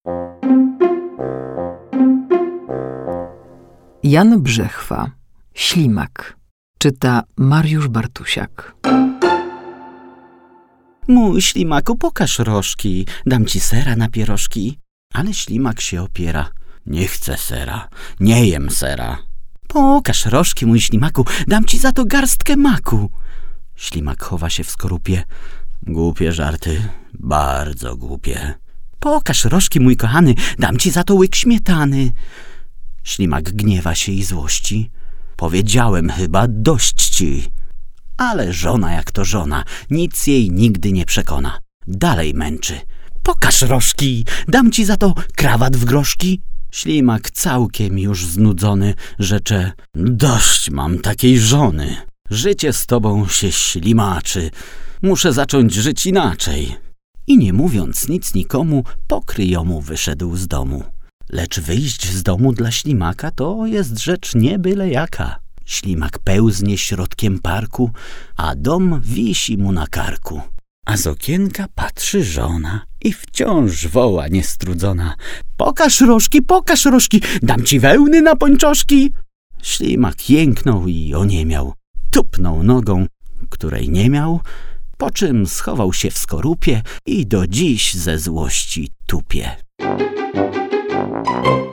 Jan Brzechwa, Ślimak. Czyta Mariusz Bartusiak. Mój ślimaku, pokaż rożki, dam ci sera na pierożki. Ale ślimak się opiera. Nie chcę sera, nie jem sera. Pokaż rożki, mój ślimaku, dam ci za to garstkę maku. Ślimak chowa się w skorupie. Głupie żarty, bardzo głupie. Pokaż rożki, mój kochany, dam ci za to łyk śmietany. Ślimak gniewa się i złości. Powiedziałem chyba, dość ci. Ale żona jak to żona, nic jej nigdy nie przekona. Dalej męczy. Pokaż rożki, dam ci za to krawat w groszki. Ślimak całkiem już znudzony rzecze: dość mam takiej żony. Życie z tobą się ślimaczy. Muszę zacząć żyć inaczej. I nie mówiąc nic nikomu, pokryjomu wyszedł z domu. Lecz wyjść z domu dla ślimaka to jest rzecz nie byle jaka. Ślimak pełznie środkiem parku, a dom wisi mu na karku. A z okienka patrzy żona i wciąż woła niestrudzona: pokaż rożki, dam ci wełny na pończoszki. Ślimak jęknął i oniemiał. Tupnął nogą, której nie miał, po czym schował się w skorupie i do dziś ze złości tupie.